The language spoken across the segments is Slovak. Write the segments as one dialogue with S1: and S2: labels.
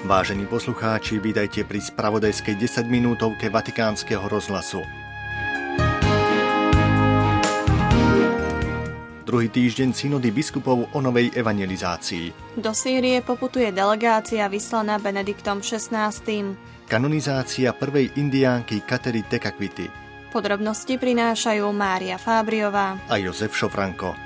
S1: Vážení poslucháči, vítajte pri spravodajskej 10-minútovke Vatikánskeho rozhlasu. Druhý týždeň synody biskupov o novej evangelizácii.
S2: Do Sýrie poputuje delegácia vyslaná Benediktom XVI.
S1: Kanonizácia prvej indiánky Katery Tekakwity.
S2: Podrobnosti prinášajú Mária Fábriová
S1: a Jozef Šofranko.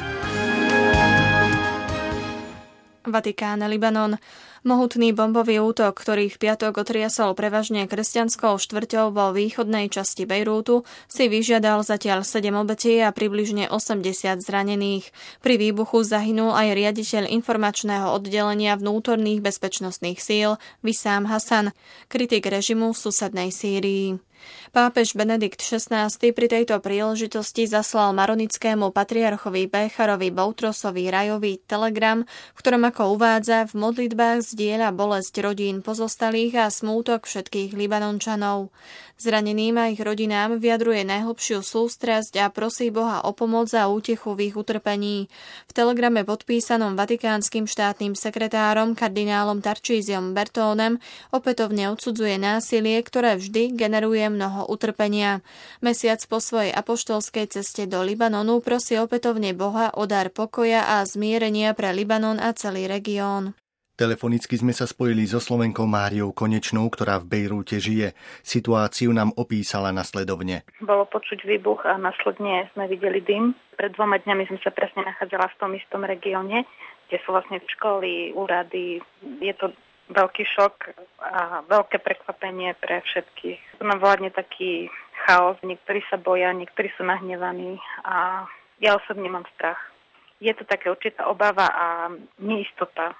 S2: Vatikán, Libanon. Mohutný bombový útok, ktorý v piatok otriasol prevažne kresťanskou štvrťou vo východnej časti Bejrútu, si vyžiadal zatiaľ 7 obetí a približne 80 zranených. Pri výbuchu zahynul aj riaditeľ informačného oddelenia vnútorných bezpečnostných síl Wissam Hassan, kritik režimu v susednej Sýrii. Pápež Benedikt XVI pri tejto príležitosti zaslal maronickému patriarchovi Bécharovi Boutrosovi Rajovi telegram, v ktorom, ako uvádza, v modlitbách zdieľa bolesť rodín pozostalých a smútok všetkých Libanončanov. Zraneným a ich rodinám vyjadruje najhlbšiu sústrasť a prosí Boha o pomoc a útechu v ich utrpení. V telegrame podpísanom vatikánskym štátnym sekretárom kardinálom Tarcísiom Bertónem opätovne odsudzuje násilie, ktoré vždy generuje mnoho utrpenia. Mesiac po svojej apoštolskej ceste do Libanonu prosí opätovne Boha o dar pokoja a zmierenia pre Libanon a celý región.
S1: Telefonicky sme sa spojili so Slovenkou Máriou Konečnou, ktorá v Bejrúte žije. Situáciu nám opísala nasledovne.
S3: Bolo počuť výbuch a následne sme videli dym. Pred 2 dňami som sa presne nachádzala v tom istom regióne, kde sú vlastne školy, úrady. Je to veľký šok a veľké prekvapenie pre všetkých. Tu nám vládne taký chaos. Niektorí sa boja, niektorí sú nahnevaní a ja osobne mám strach. Je to taká určitá obava a neistota.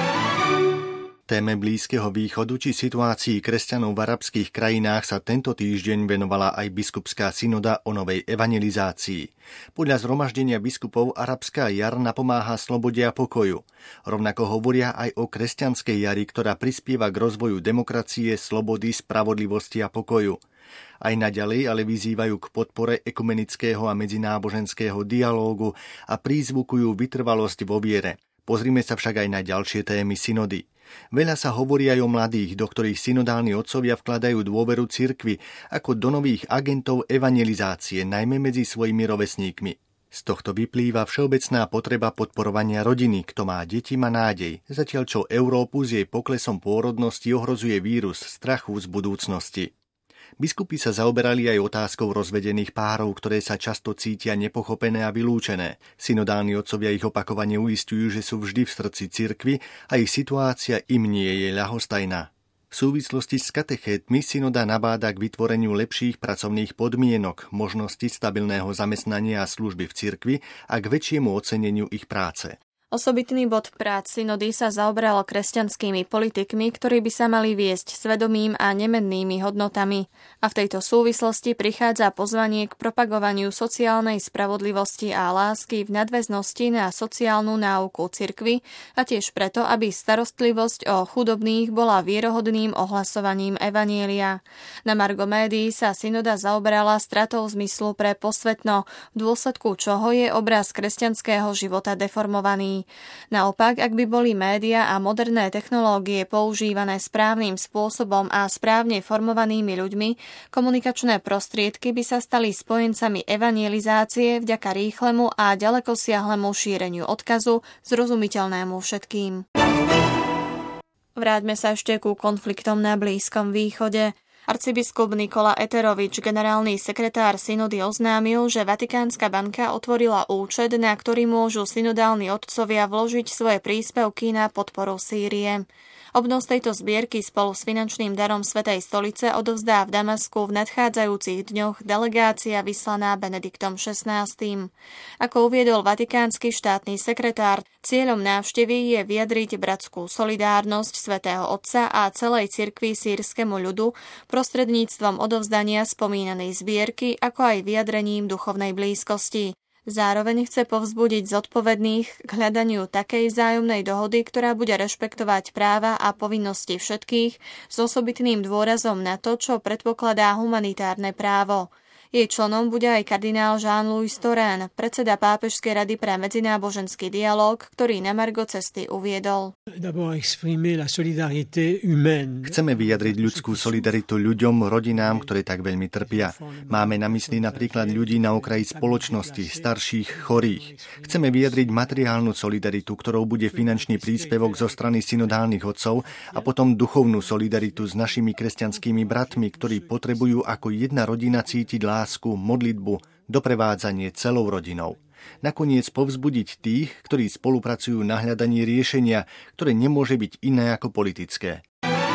S1: Téme Blízkeho východu či situácii kresťanov v arabských krajinách sa tento týždeň venovala aj biskupská synoda o novej evangelizácii. Podľa zhromaždenia biskupov arabská jar napomáha slobode a pokoju. Rovnako hovoria aj o kresťanskej jari, ktorá prispieva k rozvoju demokracie, slobody, spravodlivosti a pokoju. Aj naďalej ale vyzývajú k podpore ekumenického a medzináboženského dialógu a prízvukujú vytrvalosť vo viere. Pozrime sa však aj na ďalšie témy synody. Veľa sa hovorí aj o mladých, do ktorých synodálni otcovia vkladajú dôveru cirkvi ako do nových agentov evangelizácie, najmä medzi svojimi rovesníkmi. Z tohto vyplýva všeobecná potreba podporovania rodiny. Kto má deti, má nádej, zatiaľ čo Európu s jej poklesom pôrodnosti ohrozuje vírus strachu z budúcnosti. Biskupy sa zaoberali aj otázkou rozvedených párov, ktoré sa často cítia nepochopené a vylúčené. Synodálni otcovia ich opakovane uisťujú, že sú vždy v srdci cirkvi a ich situácia im nie je ľahostajná. V súvislosti s katechétmi synoda nabáda k vytvoreniu lepších pracovných podmienok, možnosti stabilného zamestnania a služby v cirkvi a k väčšiemu oceneniu ich práce.
S2: Osobitný bod prác synody sa zaoberalo kresťanskými politikmi, ktorí by sa mali viesť svedomím a nemennými hodnotami. A v tejto súvislosti prichádza pozvanie k propagovaniu sociálnej spravodlivosti a lásky v nadväznosti na sociálnu náuku cirkvi a tiež preto, aby starostlivosť o chudobných bola vierohodným ohlasovaním evanjelia. Na margo médií sa synoda zaoberala stratou zmyslu pre posvetno, v dôsledku čoho je obraz kresťanského života deformovaný. Naopak, ak by boli média a moderné technológie používané správnym spôsobom a správne formovanými ľuďmi, komunikačné prostriedky by sa stali spojencami evangelizácie vďaka rýchlemu a ďalekosiahlemu šíreniu odkazu, zrozumiteľnému všetkým. Vráťme sa ešte ku konfliktom na Blízkom východe. Arcibiskup Nikola Eterovič, generálny sekretár synody, oznámil, že Vatikánska banka otvorila účet, na ktorý môžu synodálni otcovia vložiť svoje príspevky na podporu Sýrie. Obnos tejto zbierky spolu s finančným darom Svätej stolice odovzdá v Damasku v nadchádzajúcich dňoch delegácia vyslaná Benediktom XVI. Ako uviedol vatikánsky štátny sekretár, cieľom návštevy je vyjadriť bratskú solidárnosť Svätého Otca a celej cirkvi sýrskému ľudu prostredníctvom odovzdania spomínanej zbierky, ako aj vyjadrením duchovnej blízkosti. Zároveň chce povzbudiť zodpovedných k hľadaniu takej vzájomnej dohody, ktorá bude rešpektovať práva a povinnosti všetkých s osobitným dôrazom na to, čo predpokladá humanitárne právo. Jej členom bude aj kardinál Jean-Louis Torén, predseda Pápežskej rady pre medzináboženský dialóg, ktorý na margo cesty uviedol.
S1: Chceme vyjadriť ľudskú solidaritu ľuďom, rodinám, ktoré tak veľmi trpia. Máme na mysli napríklad ľudí na okraji spoločnosti, starších, chorých. Chceme vyjadriť materiálnu solidaritu, ktorou bude finančný príspevok zo strany synodálnych otcov a potom duchovnú solidaritu s našimi kresťanskými bratmi, ktorí potrebujú ako jedna rodina cítiť lásku, modlitbu, doprevádzanie celou rodinou. Nakoniec povzbudiť tých, ktorí spolupracujú na hľadaní riešenia, ktoré nemôže byť iné ako politické.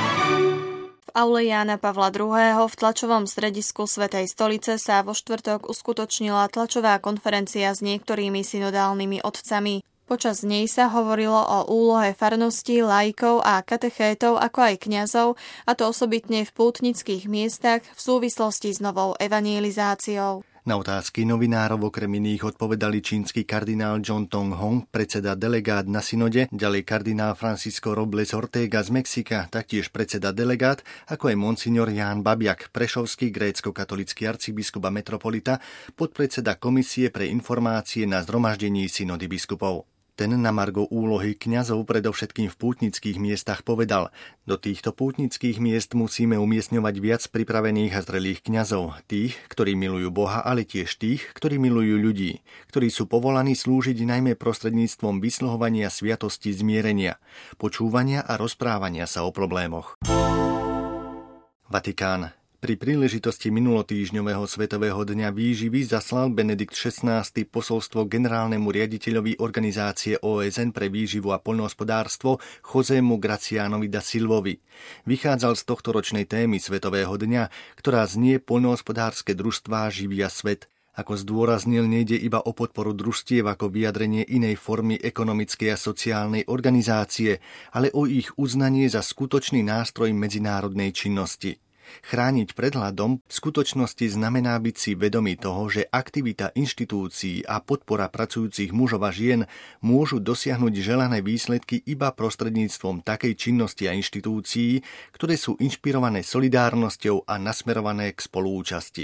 S2: V aule Jána Pavla II. V tlačovom stredisku Svätej stolice sa vo štvrtok uskutočnila tlačová konferencia s niektorými synodálnymi otcami. Počas nej sa hovorilo o úlohe farností, laikov a katechétov, ako aj kňazov, a to osobitne v pútnických miestach v súvislosti s novou evangelizáciou.
S1: Na otázky novinárov okrem iných odpovedali čínsky kardinál John Tong Hong, predseda delegát na synode, ďalej kardinál Francisco Robles Ortega z Mexika, taktiež predseda delegát, ako aj monsignor Ján Babiak, prešovský grécko-katolický arcibiskup a metropolita, podpredseda Komisie pre informácie na zhromaždení synody biskupov. Ten na margo úlohy kňazov predovšetkým v pútnických miestach povedal: do týchto pútnických miest musíme umiestňovať viac pripravených a zrelých kňazov, tých, ktorí milujú Boha, ale tiež tých, ktorí milujú ľudí, ktorí sú povolaní slúžiť najmä prostredníctvom vysluhovania sviatosti zmierenia, počúvania a rozprávania sa o problémoch. Vatikán. Pri príležitosti minulotýždňového Svetového dňa výživy zaslal Benedikt XVI posolstvo generálnemu riaditeľovi organizácie OSN pre výživu a poľnohospodárstvo Josému Gracianovi da Silvovi. Vychádzal z tohtoročnej témy Svetového dňa, ktorá znie Poľnohospodárske družstvá živia svet. Ako zdôraznil, nejde iba o podporu družstiev ako vyjadrenie inej formy ekonomickej a sociálnej organizácie, ale o ich uznanie za skutočný nástroj medzinárodnej činnosti. Chrániť pred hladom v skutočnosti znamená byť si vedomý toho, že aktivita inštitúcií a podpora pracujúcich mužov a žien môžu dosiahnuť želané výsledky iba prostredníctvom takej činnosti a inštitúcií, ktoré sú inšpirované solidárnosťou a nasmerované k spolúčasti.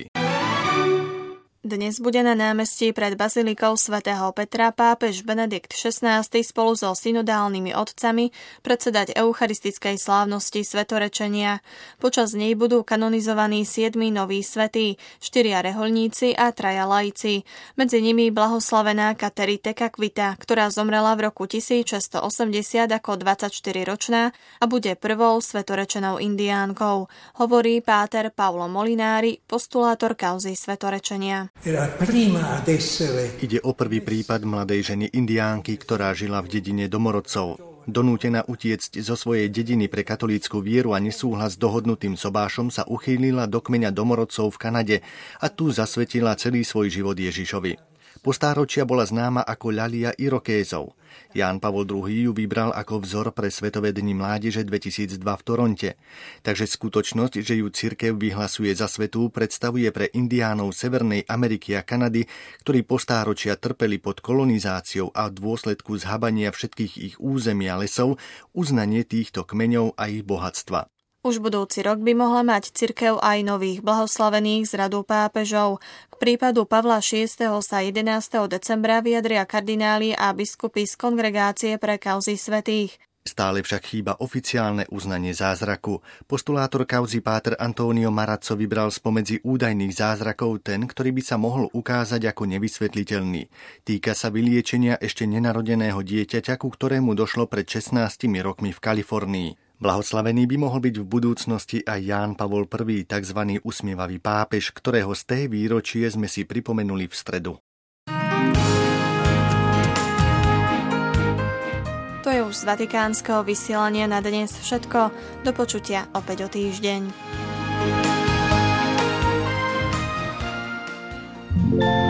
S2: Dnes bude na námestí pred bazilikou svätého Petra pápež Benedikt XVI spolu so synodálnymi otcami predsedať eucharistickej slávnosti svetorečenia. Počas nej budú kanonizovaní 7 noví svätí, 4 rehoľníci a 3 laici. Medzi nimi blahoslavená Kateri Tekakwita, ktorá zomrela v roku 1680 ako 24-ročná a bude prvou svetorečenou indiánkou, hovorí páter Paolo Molinári, postulátor kauzy svetorečenia.
S1: Ide o prvý prípad mladej ženy indiánky, ktorá žila v dedine domorodcov. Donútená utiecť zo svojej dediny pre katolícku vieru a nesúhlas s dohodnutým sobášom sa uchýlila do kmeňa domorodcov v Kanade a tu zasvetila celý svoj život Ježišovi. Po stáročia bola známa ako Ľalia Irokézov. Ján Pavol II ju vybral ako vzor pre Svetové dni mládeže 2002 v Toronte. Takže skutočnosť, že ju cirkev vyhlasuje za svätú, predstavuje pre indiánov Severnej Ameriky a Kanady, ktorí po stáročia trpeli pod kolonizáciou a v dôsledku zhabania všetkých ich území a lesov, uznanie týchto kmeňov a ich bohatstva.
S2: Už budúci rok by mohla mať cirkev aj nových blahoslavených z radu pápežov. K prípadu Pavla VI. Sa 11. decembra vyjadria kardináli a biskupy z Kongregácie pre kauzy svätých.
S1: Stále však chýba oficiálne uznanie zázraku. Postulátor kauzy páter Antonio Marazzo vybral spomedzi údajných zázrakov ten, ktorý by sa mohol ukázať ako nevysvetliteľný. Týka sa vyliečenia ešte nenarodeného dieťaťa, ku ktorému došlo pred 16 rokmi v Kalifornii. Blahoslavený by mohol byť v budúcnosti aj Ján Pavol I, tzv. Usmievavý pápež, ktorého z tej výročie sme si pripomenuli v stredu.
S2: To je už z vatikánskeho vysielania na dnes všetko. Do počutia opäť o týždeň.